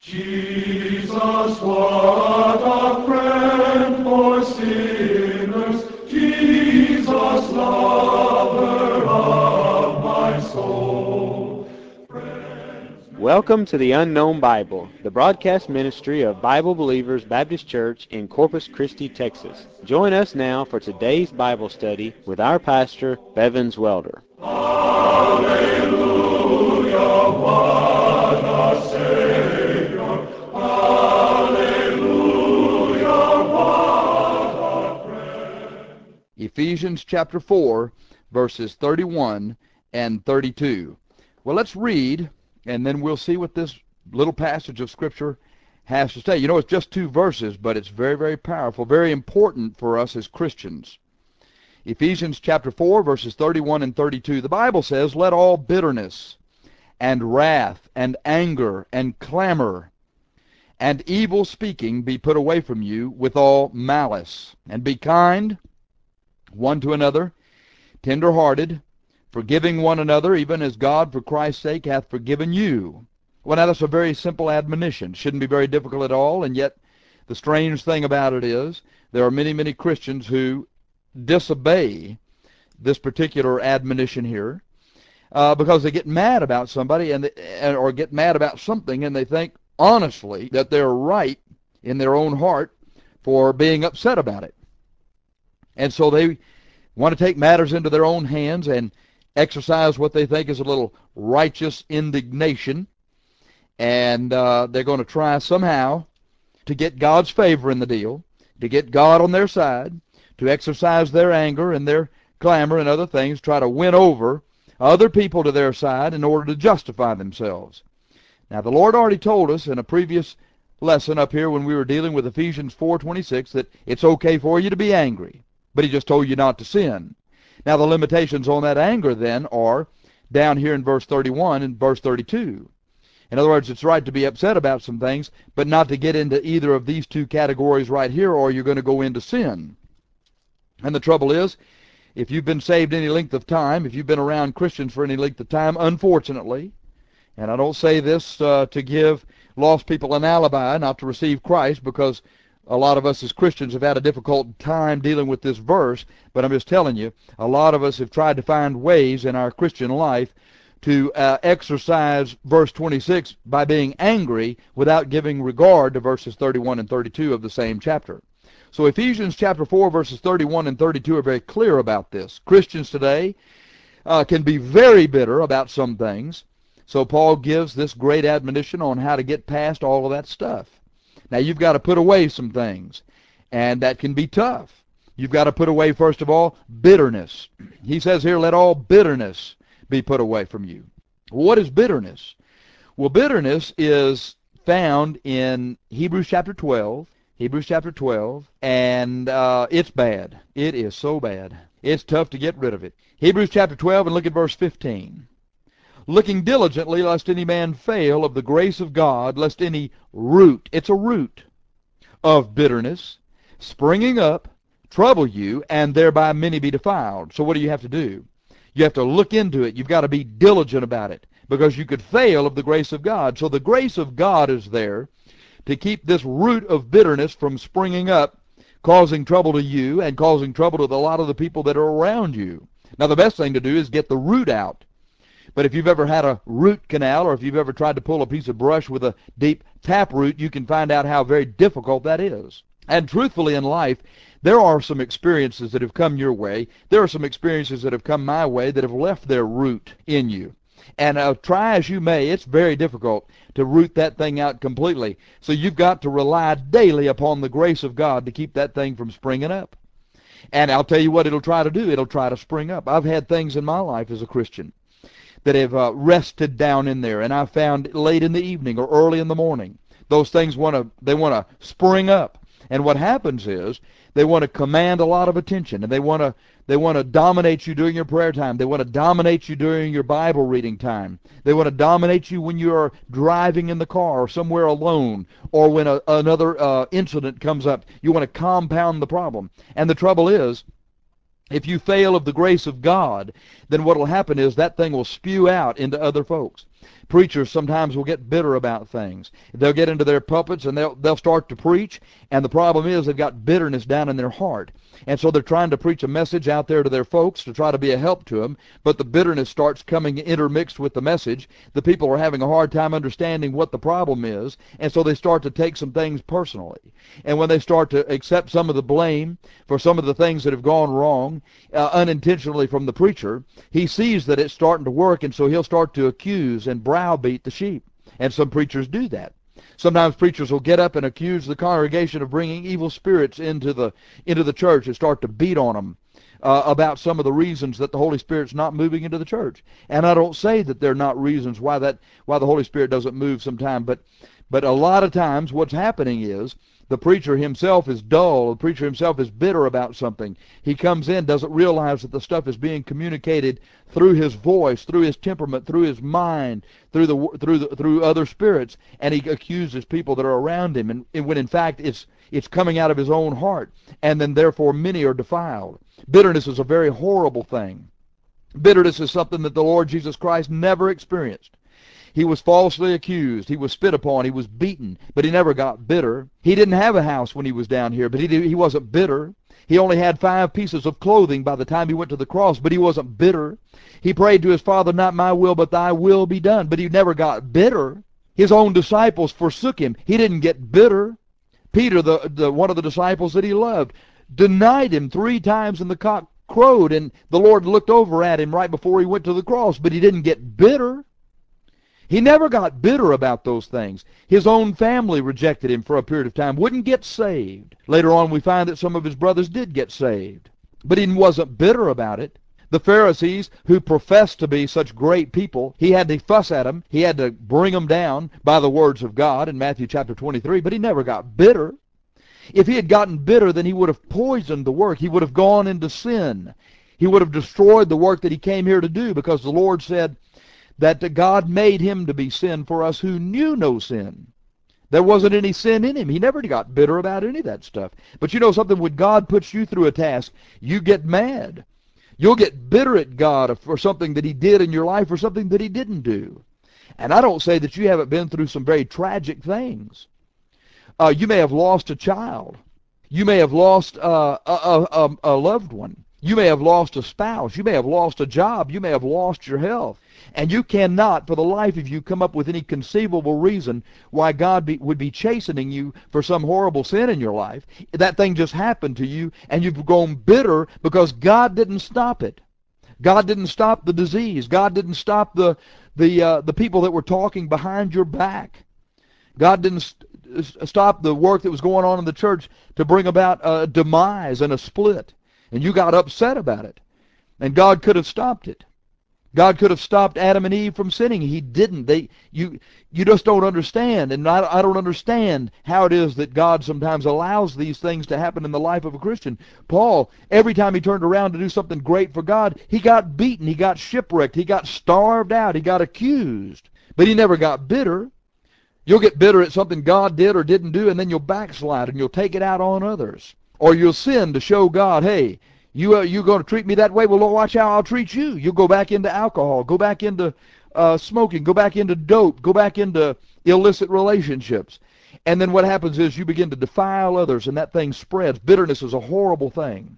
Jesus, what a friend for sinners, Jesus, lover of my soul. Welcome to the Unknown Bible, the broadcast ministry of Bible Believers Baptist Church in Corpus Christi, Texas. Join us now for today's Bible study with our pastor, Bevins Welder. Ephesians chapter 4, verses 31 and 32. Well, let's read, and then we'll see what this little passage of Scripture has to say. You know, it's just two verses, but it's very, very powerful, very important for us as Christians. Ephesians chapter 4, verses 31 and 32. The Bible says, "Let all bitterness and wrath and anger and clamor and evil speaking be put away from you with all malice, and be kind one to another, tender-hearted, forgiving one another, even as God for Christ's sake hath forgiven you." Well, now that's a very simple admonition. Shouldn't be very difficult at all, and yet the strange thing about it is there are many, many Christians who disobey this particular admonition here because they get mad about somebody or get mad about something, and they think honestly that they're right in their own heart for being upset about it. And so they want to take matters into their own hands and exercise what they think is a little righteous indignation. And they're going to try somehow to get God's favor in the deal, to get God on their side, to exercise their anger and their clamor and other things, try to win over other people to their side in order to justify themselves. Now, the Lord already told us in a previous lesson up here when we were dealing with Ephesians 4:26 that it's okay for you to be angry. But he just told you not to sin. Now the limitations on that anger then are down here in verse 31 and verse 32. In other words, it's right to be upset about some things, but not to get into either of these two categories right here, or you're going to go into sin. And the trouble is, if you've been saved any length of time, if you've been around Christians for any length of time, unfortunately, and I don't say this to give lost people an alibi not to receive Christ, because a lot of us as Christians have had a difficult time dealing with this verse, but I'm just telling you, a lot of us have tried to find ways in our Christian life to exercise verse 26 by being angry without giving regard to verses 31 and 32 of the same chapter. So Ephesians chapter 4, verses 31 and 32 are very clear about this. Christians today can be very bitter about some things, so Paul gives this great admonition on how to get past all of that stuff. Now, you've got to put away some things, and that can be tough. You've got to put away, first of all, bitterness. He says here, let all bitterness be put away from you. What is bitterness? Well, bitterness is found in Hebrews chapter 12, and it's bad. It is so bad. It's tough to get rid of it. Hebrews chapter 12, and look at verse 15. "Looking diligently, lest any man fail of the grace of God, lest any root," it's a root, "of bitterness, springing up, trouble you, and thereby many be defiled." So what do you have to do? You have to look into it. You've got to be diligent about it, because you could fail of the grace of God. So the grace of God is there to keep this root of bitterness from springing up, causing trouble to you and causing trouble to a lot of the people that are around you. Now, the best thing to do is get the root out. But if you've ever had a root canal, or if you've ever tried to pull a piece of brush with a deep tap root, you can find out how very difficult that is. And truthfully in life, there are some experiences that have come your way. There are some experiences that have come my way that have left their root in you. And try as you may, it's very difficult to root that thing out completely. So you've got to rely daily upon the grace of God to keep that thing from springing up. And I'll tell you what it'll try to do. It'll try to spring up. I've had things in my life as a Christian that have rested down in there, and I found late in the evening or early in the morning, those things want to spring up. And what happens is they want to command a lot of attention, and they want to dominate you during your prayer time. They want to dominate you during your Bible reading time. They want to dominate you when you are driving in the car or somewhere alone, or when another incident comes up. You want to compound the problem. And the trouble is, if you fail of the grace of God, then what will happen is that thing will spew out into other folks. Preachers sometimes will get bitter about things. They'll get into their pulpits and they'll start to preach, and the problem is they've got bitterness down in their heart. And so they're trying to preach a message out there to their folks to try to be a help to them, but the bitterness starts coming intermixed with the message. The people are having a hard time understanding what the problem is, and so they start to take some things personally. And when they start to accept some of the blame for some of the things that have gone wrong unintentionally from the preacher, he sees that it's starting to work, and so he'll start to accuse and browbeat the sheep. And some preachers do that. Sometimes preachers will get up and accuse the congregation of bringing evil spirits into the church and start to beat on them about some of the reasons that the Holy Spirit's not moving into the church. And I don't say that there are not reasons why the Holy Spirit doesn't move sometime, but a lot of times what's happening is the preacher himself is dull. The preacher himself is bitter about something. He comes in, doesn't realize that the stuff is being communicated through his voice, through his temperament, through his mind, through other spirits, and he accuses people that are around him, and when in fact it's coming out of his own heart, and then therefore many are defiled. Bitterness is a very horrible thing. Bitterness is something that the Lord Jesus Christ never experienced. He was falsely accused. He was spit upon. He was beaten, but he never got bitter. He didn't have a house when he was down here, but he wasn't bitter. He only had 5 pieces of clothing by the time he went to the cross, but he wasn't bitter. He prayed to his Father, not my will, but thy will be done, but he never got bitter. His own disciples forsook him. He didn't get bitter. Peter, the one of the disciples that he loved, denied him 3 times, and the cock crowed, and the Lord looked over at him right before he went to the cross, but he didn't get bitter. He never got bitter about those things. His own family rejected him for a period of time, wouldn't get saved. Later on we find that some of his brothers did get saved, but he wasn't bitter about it. The Pharisees, who professed to be such great people, he had to fuss at them. He had to bring them down by the words of God in Matthew chapter 23, but he never got bitter. If he had gotten bitter, then he would have poisoned the work. He would have gone into sin. He would have destroyed the work that he came here to do, because the Lord said that God made him to be sin for us who knew no sin. There wasn't any sin in him. He never got bitter about any of that stuff. But you know something, when God puts you through a task, you get mad. You'll get bitter at God for something that he did in your life or something that he didn't do. And I don't say that you haven't been through some very tragic things. You may have lost a child. You may have lost a loved one. You may have lost a spouse. You may have lost a job. You may have lost your health. And you cannot, for the life of you, come up with any conceivable reason why God would be chastening you for some horrible sin in your life. That thing just happened to you, and you've grown bitter because God didn't stop it. God didn't stop the disease. God didn't stop the people that were talking behind your back. God didn't stop the work that was going on in the church to bring about a demise and a split. And you got upset about it. And God could have stopped it. God could have stopped Adam and Eve from sinning. He didn't. You just don't understand. And I don't understand how it is that God sometimes allows these things to happen in the life of a Christian. Paul, every time he turned around to do something great for God, he got beaten, he got shipwrecked, he got starved out, he got accused. But he never got bitter. You'll get bitter at something God did or didn't do, and then you'll backslide and you'll take it out on others. Or you'll sin to show God, hey, you going to treat me that way? Well, Lord, watch how I'll treat you. You'll go back into alcohol, go back into smoking, go back into dope, go back into illicit relationships. And then what happens is you begin to defile others, and that thing spreads. Bitterness is a horrible thing.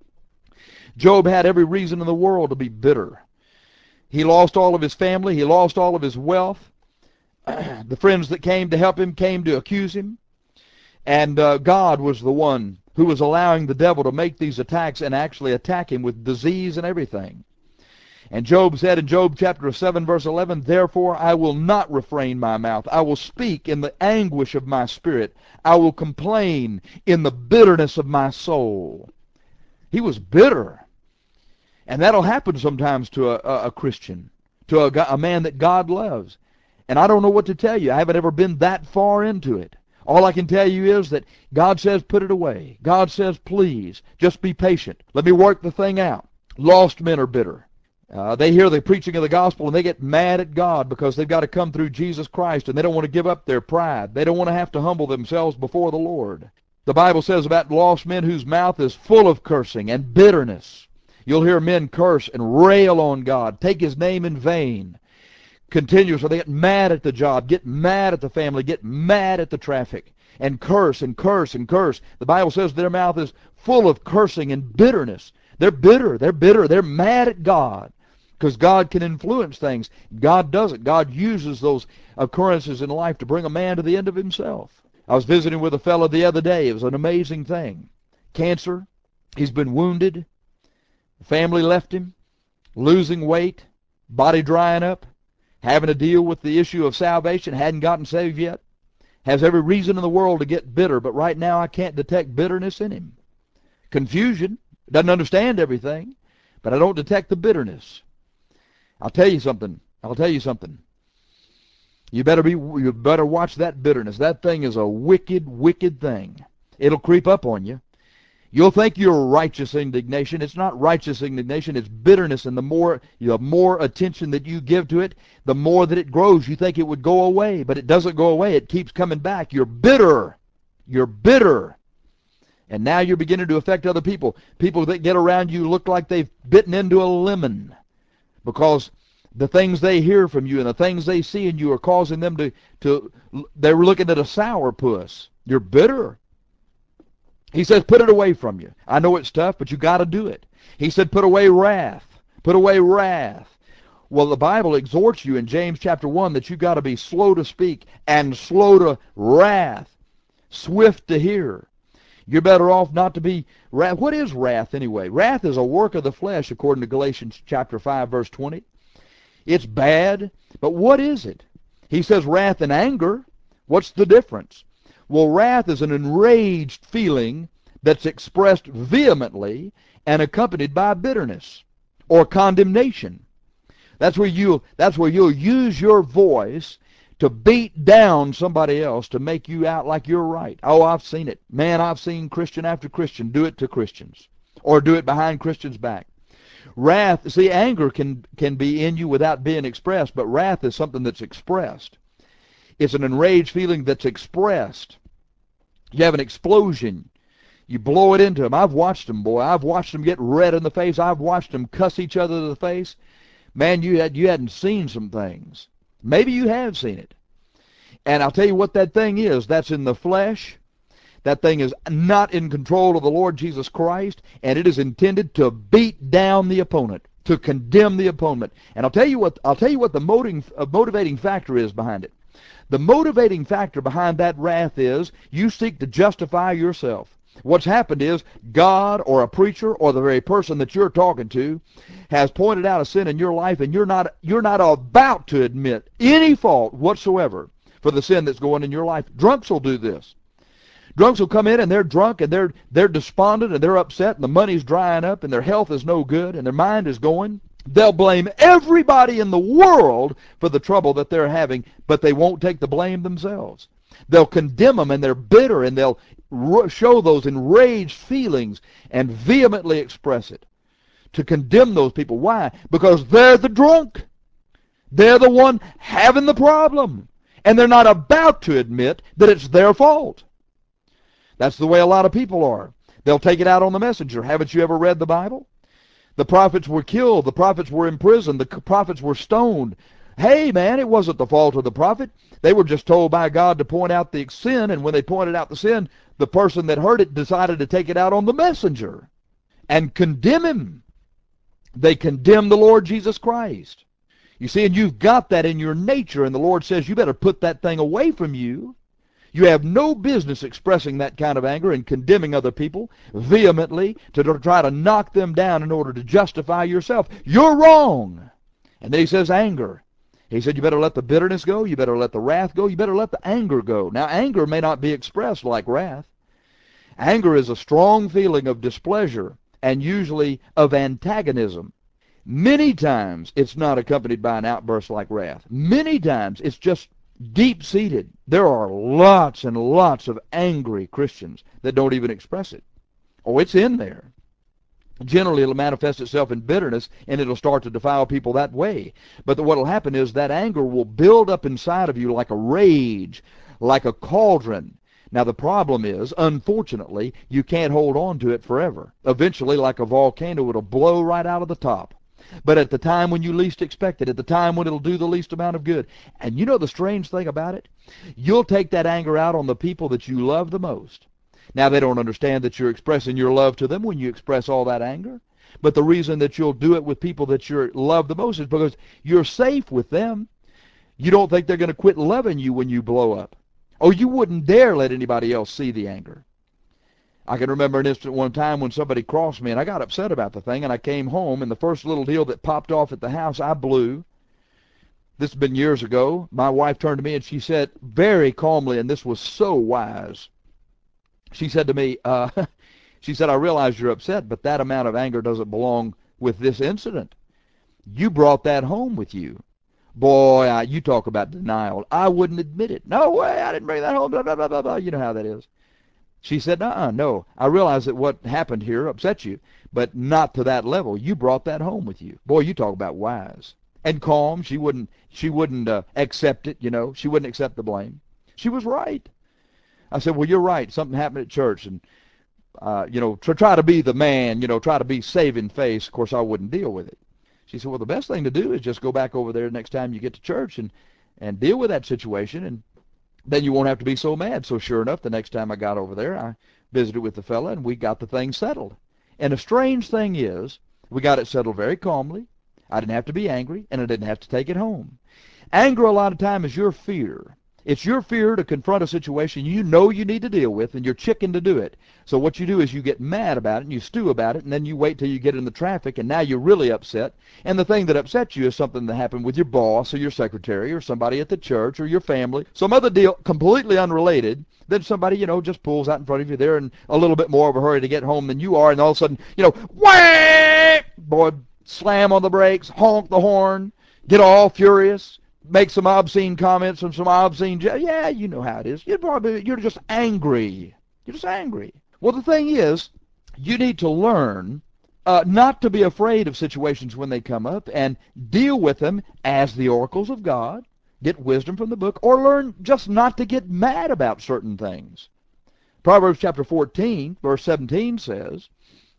Job had every reason in the world to be bitter. He lost all of his family. He lost all of his wealth. The friends that came to help him came to accuse him. And God was the one who was allowing the devil to make these attacks and actually attack him with disease and everything. And Job said in Job chapter 7 verse 11, "Therefore I will not refrain my mouth. I will speak in the anguish of my spirit. I will complain in the bitterness of my soul." He was bitter. And that'll happen sometimes to a Christian, to a man that God loves. And I don't know what to tell you. I haven't ever been that far into it. All I can tell you is that God says put it away. God says please, just be patient. Let me work the thing out. Lost men are bitter. They hear the preaching of the gospel and they get mad at God because they've got to come through Jesus Christ, and they don't want to give up their pride. They don't want to have to humble themselves before the Lord. The Bible says about lost men whose mouth is full of cursing and bitterness. You'll hear men curse and rail on God, take his name in vain, Continuously, they get mad at the job, get mad at the family, get mad at the traffic, and curse and curse and curse. The Bible says their mouth is full of cursing and bitterness. They're bitter, they're mad at God. Because God can influence things. God doesn't. God uses those occurrences in life to bring a man to the end of himself. I was visiting with a fellow the other day. It was an amazing thing. Cancer. He's been wounded. Family left him. Losing weight. Body drying up. Having to deal with the issue of salvation. Hadn't gotten saved yet. Has every reason in the world to get bitter. But right now I can't detect bitterness in him. Confusion. Doesn't understand everything. But I don't detect the bitterness. I'll tell you something. You better watch that bitterness. That thing is a wicked, wicked thing. It'll creep up on you. You'll think you're righteous indignation. It's not righteous indignation. It's bitterness, and the more attention that you give to it, the more that it grows. You think it would go away, but it doesn't go away. It keeps coming back. You're bitter. You're bitter. And now you're beginning to affect other people. People that get around you look like they've bitten into a lemon, because the things they hear from you and the things they see in you are causing them they're looking at a sourpuss. You're bitter. He says, put it away from you. I know it's tough, but you got to do it. He said, put away wrath. Put away wrath. Well, the Bible exhorts you in James chapter 1 that you got to be slow to speak and slow to wrath, swift to hear. You're better off not to be wrath. What is wrath anyway? Wrath is a work of the flesh, according to Galatians chapter 5, verse 20. It's bad, but what is it? He says wrath and anger. What's the difference? Well, wrath is an enraged feeling that's expressed vehemently and accompanied by bitterness or condemnation. That's where you'll use your voice to beat down somebody else to make you out like you're right. Oh, I've seen it. Man, I've seen Christian after Christian do it to Christians, or do it behind Christians' back. Wrath, see, anger can be in you without being expressed, but wrath is something that's expressed. It's an enraged feeling that's expressed. You have an explosion. You blow it into them. I've watched them, boy. I've watched them get red in the face. I've watched them cuss each other in the face. Man, you hadn't seen some things. Maybe you have seen it. And I'll tell you what that thing is. That's in the flesh. That thing is not in control of the Lord Jesus Christ, and it is intended to beat down the opponent, to condemn the opponent. And I'll tell you what the motivating factor is behind it. The motivating factor behind that wrath is you seek to justify yourself. What's happened is God or a preacher or the very person that you're talking to has pointed out a sin in your life, and you're not about to admit any fault whatsoever for the sin that's going in your life. Drunks will do this. Drunks will come in and they're drunk and they're despondent and they're upset and the money's drying up and their health is no good and their mind is going. They'll blame everybody in the world for the trouble that they're having, but they won't take the blame themselves. They'll condemn them, and they're bitter, and they'll show those enraged feelings and vehemently express it to condemn those people. Why? Because they're the drunk. They're the one having the problem, and they're not about to admit that it's their fault. That's the way a lot of people are. They'll take it out on the messenger. Haven't you ever read the Bible? The prophets were killed. The prophets were imprisoned. The prophets were stoned. Hey, man, it wasn't the fault of the prophet. They were just told by God to point out the sin, and when they pointed out the sin, the person that heard it decided to take it out on the messenger and condemn him. They condemned the Lord Jesus Christ. You see, and you've got that in your nature, and the Lord says you better put that thing away from you. You have no business expressing that kind of anger and condemning other people vehemently to try to knock them down in order to justify yourself. You're wrong. And then he says anger. He said you better let the bitterness go, you better let the wrath go, you better let the anger go. Now, anger may not be expressed like wrath. Anger is a strong feeling of displeasure and usually of antagonism. Many times it's not accompanied by an outburst like wrath. Many times it's just deep-seated. There are lots and lots of angry Christians that don't even express it. Oh, it's in there. Generally, it'll manifest itself in bitterness, and it'll start to defile people that way. But what will happen is that anger will build up inside of you like a rage, like a cauldron. Now, the problem is, unfortunately, you can't hold on to it forever. Eventually, like a volcano, it'll blow right out of the top. but at the time when you least expect it, at the time when it'll do the least amount of good. And you know the strange thing about it? You'll take that anger out on the people that you love the most. Now, they don't understand that you're expressing your love to them when you express all that anger. But the reason that you'll do it with people that you love the most is because you're safe with them. You don't think they're going to quit loving you when you blow up. Oh, you wouldn't dare let anybody else see the anger. I can remember an instant one time when somebody crossed me, and I got upset about the thing, and I came home, and the first little deal that popped off at the house, I blew. This has been years ago. My wife turned to me, and she said very calmly, and this was so wise, she said to me, she said, I realize you're upset, but that amount of anger doesn't belong with this incident. You brought that home with you. Boy, you talk about denial. I wouldn't admit it. No way, I didn't bring that home, blah, blah, blah, blah, blah. You know how that is. She said, no, I realize that what happened here upset you, but not to that level. You brought that home with you. Boy, you talk about wise. And calm, she wouldn't accept it, you know. She wouldn't accept the blame. She was right. I said, well, you're right. Something happened at church, and, you know, try to be the man, you know, try to be saving face. Of course, I wouldn't deal with it. She said, well, the best thing to do is just go back over there next time you get to church and deal with that situation, and then you won't have to be so mad. So sure enough, the next time I got over there, I visited with the fella, and we got the thing settled. And a strange thing is, we got it settled very calmly. I didn't have to be angry, and I didn't have to take it home. Anger a lot of time is your fear. It's your fear to confront a situation you know you need to deal with, and you're chicken to do it. So what you do is you get mad about it, and you stew about it, and then you wait till you get in the traffic, and now you're really upset. And the thing that upsets you is something that happened with your boss or your secretary or somebody at the church or your family, some other deal completely unrelated. Then somebody, you know, just pulls out in front of you. They're in a little bit more of a hurry to get home than you are, and all of a sudden, you know, wham! Boy, slam on the brakes, honk the horn, get all furious, make some obscene comments and some obscene, yeah, you know how it is. You're just angry. You're just angry. Well, the thing is, you need to learn not to be afraid of situations when they come up and deal with them as the oracles of God. Get wisdom from the book, or learn just not to get mad about certain things. Proverbs chapter 14, verse 17 says,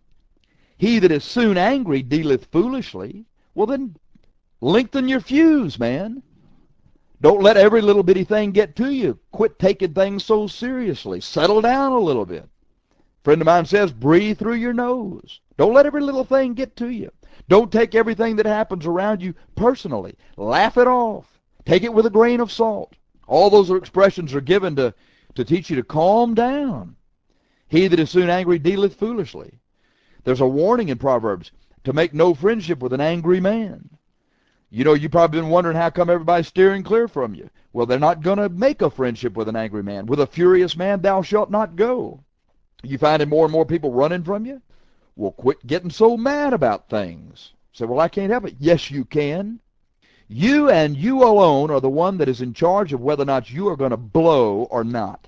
he that is soon angry dealeth foolishly. Well, then lengthen your fuse, man. Don't let every little bitty thing get to you. Quit taking things so seriously. Settle down a little bit. A friend of mine says, breathe through your nose. Don't let every little thing get to you. Don't take everything that happens around you personally. Laugh it off. Take it with a grain of salt. All those expressions are given to teach you to calm down. He that is soon angry dealeth foolishly. There's a warning in Proverbs to make no friendship with an angry man. You know, you've probably been wondering how come everybody's steering clear from you. Well, they're not going to make a friendship with an angry man. With a furious man thou shalt not go. You finding more and more people running from you? Well, quit getting so mad about things. Say, well, I can't help it. Yes, you can. You and you alone are the one that is in charge of whether or not you are going to blow or not.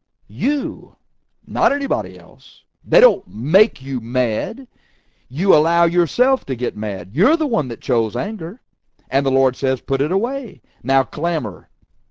You, not anybody else. They don't make you mad. You allow yourself to get mad. You're the one that chose anger. And the Lord says, put it away. Now clamor.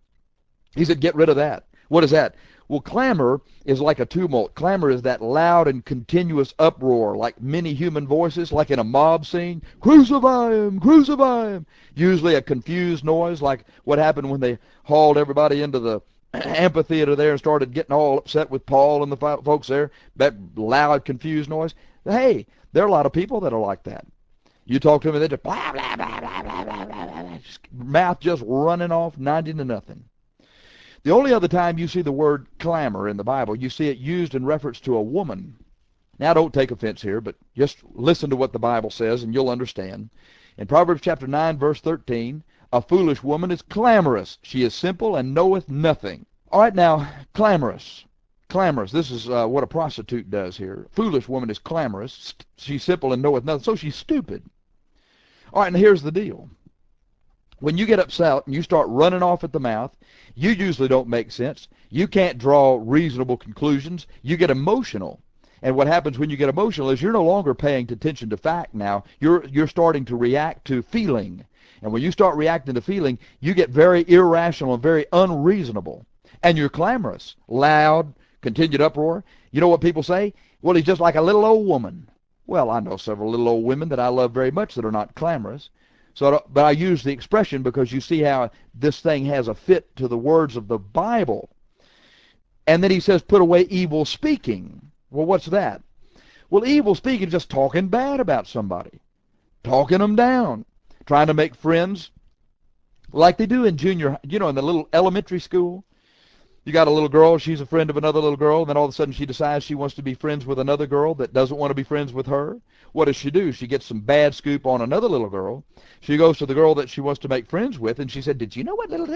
He said, get rid of that. What is that? Well, clamor is like a tumult. Clamor is that loud and continuous uproar, like many human voices, like in a mob scene. Crucify him! Crucify him! Usually a confused noise, like what happened when they hauled everybody into the amphitheater there and started getting all upset with Paul and the folks there. That loud, confused noise. Hey, there are a lot of people that are like that. You talk to them and they just blah, blah, blah, blah, blah, blah, blah, blah. Mouth just running off 90 to nothing. The only other time you see the word clamor in the Bible, you see it used in reference to a woman. Now, don't take offense here, but just listen to what the Bible says and you'll understand. In Proverbs chapter 9, verse 13, a foolish woman is clamorous. She is simple and knoweth nothing. All right, now, clamorous. Clamorous. This is what a prostitute does here. Foolish woman is clamorous. She's simple and knoweth nothing, so she's stupid. All right, now here's the deal. When you get upset and you start running off at the mouth, you usually don't make sense. You can't draw reasonable conclusions. You get emotional. And what happens when you get emotional is you're no longer paying attention to fact now. You're starting to react to feeling. And when you start reacting to feeling, you get very irrational and very unreasonable. And you're clamorous, loud, continued uproar. You know what people say? Well, he's just like a little old woman. Well, I know several little old women that I love very much that are not clamorous. But I use the expression because you see how this thing has a fit to the words of the Bible. And then he says, put away evil speaking. Well, what's that? Well, evil speaking is just talking bad about somebody, talking them down, trying to make friends like they do in junior, in the little elementary school. You got a little girl, she's a friend of another little girl, and then all of a sudden she decides she wants to be friends with another girl that doesn't want to be friends with her. What does she do? She gets some bad scoop on another little girl. She goes to the girl that she wants to make friends with, and she said, did you know what little...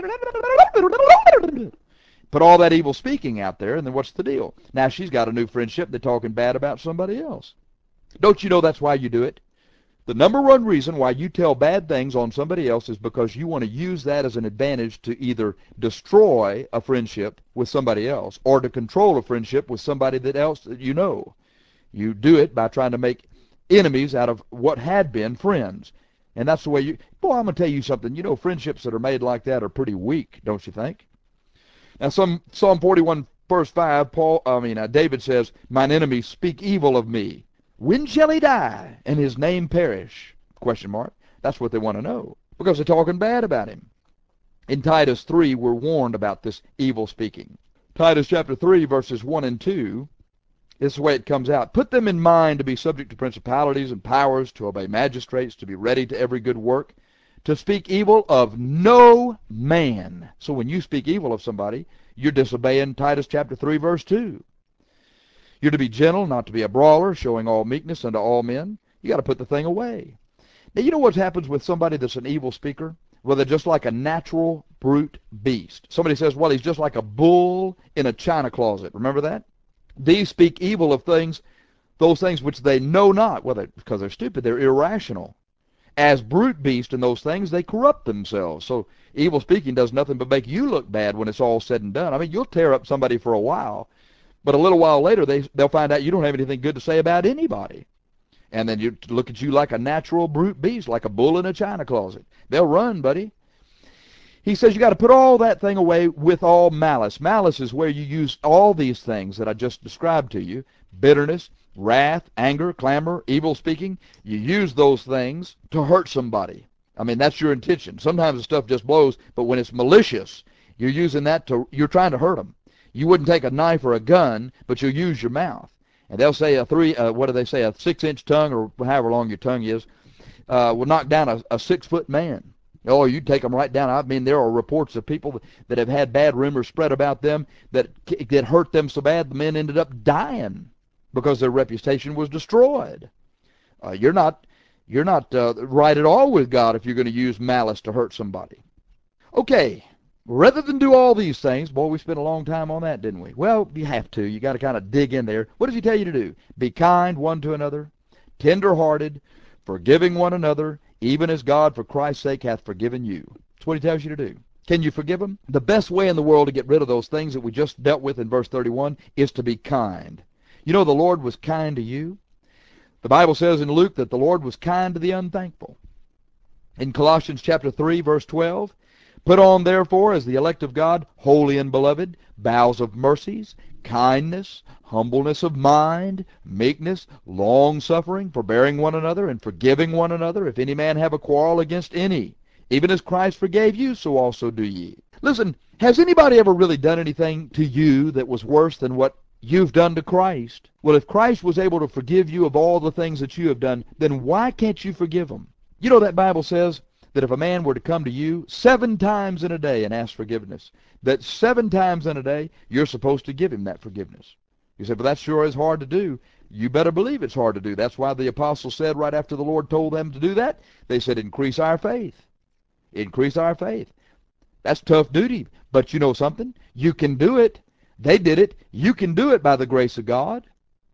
Put all that evil speaking out there, and then what's the deal? Now she's got a new friendship. They're talking bad about somebody else. Don't you know that's why you do it? The number one reason why you tell bad things on somebody else is because you want to use that as an advantage to either destroy a friendship with somebody else or to control a friendship with somebody else that you know. You do it by trying to make enemies out of what had been friends. And that's the way you... Boy, I'm going to tell you something. Friendships that are made like that are pretty weak, don't you think? Now, Psalm 41, verse 5, David says, mine enemies speak evil of me. When shall he die and his name perish? Question mark. That's what they want to know because they're talking bad about him. In Titus 3, we're warned about this evil speaking. Titus chapter 3, verses 1 and 2, this is the way it comes out. Put them in mind to be subject to principalities and powers, to obey magistrates, to be ready to every good work, to speak evil of no man. So when you speak evil of somebody, you're disobeying Titus chapter 3, verse 2. You're to be gentle, not to be a brawler, showing all meekness unto all men. You got to put the thing away. Now, you know what happens with somebody that's an evil speaker? Well, they're just like a natural brute beast. Somebody says, well, he's just like a bull in a china closet. Remember that? These speak evil of things, those things which they know not. Well, because they're stupid, they're irrational. As brute beasts in those things, they corrupt themselves. So evil speaking does nothing but make you look bad when it's all said and done. I mean, you'll tear up somebody for a while, but a little while later, they'll find out you don't have anything good to say about anybody. And then you look at you like a natural brute beast, like a bull in a china closet. They'll run, buddy. He says you got to put all that thing away with all malice. Malice is where you use all these things that I just described to you. Bitterness, wrath, anger, clamor, evil speaking. You use those things to hurt somebody. I mean, that's your intention. Sometimes the stuff just blows, but when it's malicious, you're using that you're trying to hurt them. You wouldn't take a knife or a gun, but you'll use your mouth. And they'll say a 6-inch tongue, or however long your tongue is, will knock down a 6-foot man. Oh, you take them right down. I mean, there are reports of people that have had bad rumors spread about them that hurt them so bad the men ended up dying because their reputation was destroyed. You're not right at all with God if you're going to use malice to hurt somebody. Okay, rather than do all these things, boy, we spent a long time on that, didn't we? Well, you have to. You got to kind of dig in there. What does he tell you to do? Be kind one to another, tender-hearted, forgiving one another, even as God for Christ's sake hath forgiven you. That's what he tells you to do. Can you forgive them? The best way in the world to get rid of those things that we just dealt with in verse 31 is to be kind. You know the Lord was kind to you. The Bible says in Luke that the Lord was kind to the unthankful. In Colossians chapter 3, verse 12, put on therefore as the elect of God, holy and beloved, bowels of mercies, kindness, humbleness of mind, meekness, long-suffering, forbearing one another, and forgiving one another, if any man have a quarrel against any. Even as Christ forgave you, so also do ye. Listen, has anybody ever really done anything to you that was worse than what you've done to Christ? Well, if Christ was able to forgive you of all the things that you have done, then why can't you forgive them? You know that Bible says that if a man were to come to you 7 times in a day and ask forgiveness, that 7 times in a day you're supposed to give him that forgiveness. You say, but that sure is hard to do. You better believe it's hard to do. That's why the apostles said right after the Lord told them to do that, they said, increase our faith. Increase our faith. That's tough duty, but you know something? You can do it. They did it. You can do it by the grace of God.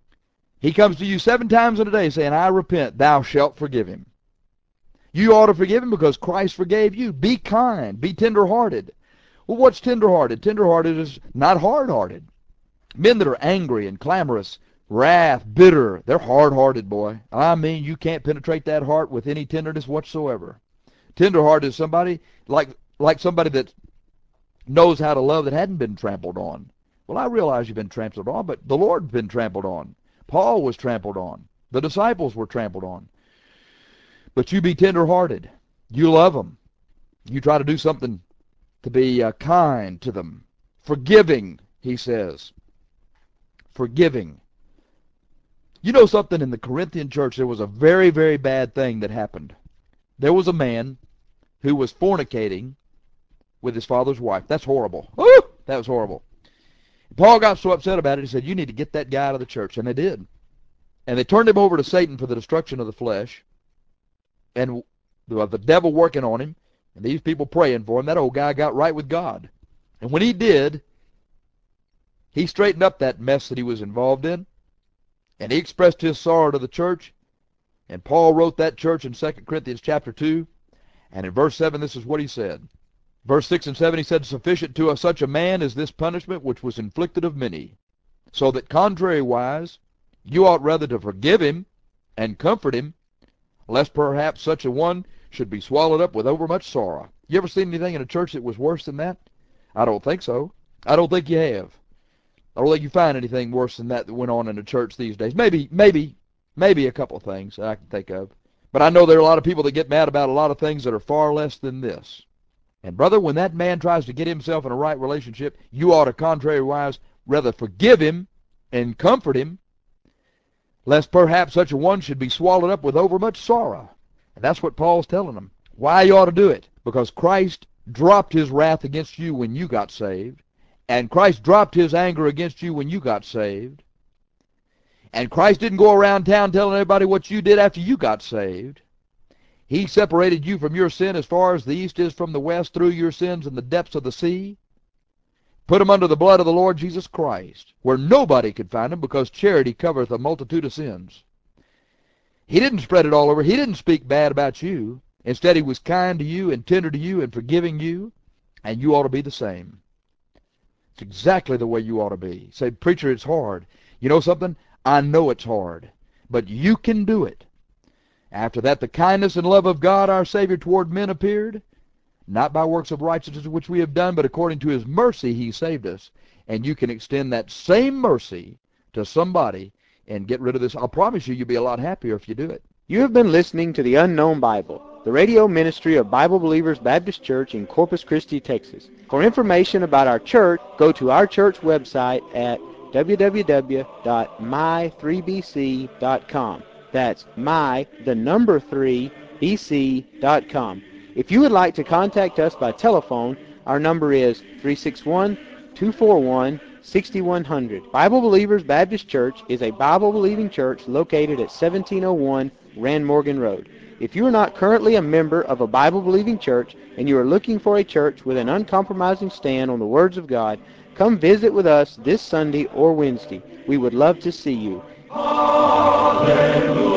He comes to you 7 times in a day saying, I repent, thou shalt forgive him. You ought to forgive him because Christ forgave you. Be kind. Be tender-hearted. Well, what's tender-hearted? Tender-hearted is not hard-hearted. Men that are angry and clamorous, wrath, bitter, they're hard-hearted, boy. I mean, you can't penetrate that heart with any tenderness whatsoever. Tender-hearted is somebody like somebody that knows how to love that hadn't been trampled on. Well, I realize you've been trampled on, but the Lord's been trampled on. Paul was trampled on. The disciples were trampled on. But you be tender-hearted. You love them. You try to do something to be kind to them. Forgiving, he says. Forgiving. You know something, in the Corinthian church, there was a very, very bad thing that happened. There was a man who was fornicating with his father's wife. That's horrible. Woo! That was horrible. Paul got so upset about it, he said, you need to get that guy out of the church. And they did. And they turned him over to Satan for the destruction of the flesh. And the devil working on him, and these people praying for him. That old guy got right with God. And when he did, he straightened up that mess that he was involved in. And he expressed his sorrow to the church. And Paul wrote that church in 2 Corinthians chapter 2. And in verse 7, this is what he said. Verse 6 and 7, he said, sufficient to such a man is this punishment which was inflicted of many, so that contrariwise you ought rather to forgive him and comfort him, lest perhaps such a one should be swallowed up with overmuch sorrow. You ever seen anything in a church that was worse than that? I don't think so. I don't think you have. I don't think you find anything worse than that went on in the church these days. Maybe a couple of things that I can think of. But I know there are a lot of people that get mad about a lot of things that are far less than this. And brother, when that man tries to get himself in a right relationship, you ought to contrariwise rather forgive him and comfort him, lest perhaps such a one should be swallowed up with overmuch sorrow. And that's what Paul's telling them. Why you ought to do it? Because Christ dropped his wrath against you when you got saved. And Christ dropped his anger against you when you got saved. And Christ didn't go around town telling everybody what you did after you got saved. He separated you from your sin as far as the east is from the west, threw your sins in the depths of the sea. Put them under the blood of the Lord Jesus Christ, where nobody could find them, because charity covereth a multitude of sins. He didn't spread it all over. He didn't speak bad about you. Instead, he was kind to you and tender to you and forgiving you, and you ought to be the same. It's exactly the way you ought to be. Say, preacher, it's hard. You know something? I know it's hard, but you can do it. After that, the kindness and love of God our Savior toward men appeared, not by works of righteousness which we have done, but according to his mercy he saved us. And you can extend that same mercy to somebody and get rid of this. I'll promise you, you'll be a lot happier if you do it. You have been listening to the Unknown Bible, the radio ministry of Bible Believers Baptist Church in Corpus Christi, Texas. For information about our church, go to our church website at www.my3bc.com. That's my3bc.com. If you would like to contact us by telephone, our number is 361-241-6100. Bible Believers Baptist Church is a Bible-believing church located at 1701 Rand Morgan Road. If you are not currently a member of a Bible-believing church and you are looking for a church with an uncompromising stand on the words of God, come visit with us this Sunday or Wednesday. We would love to see you. Hallelujah.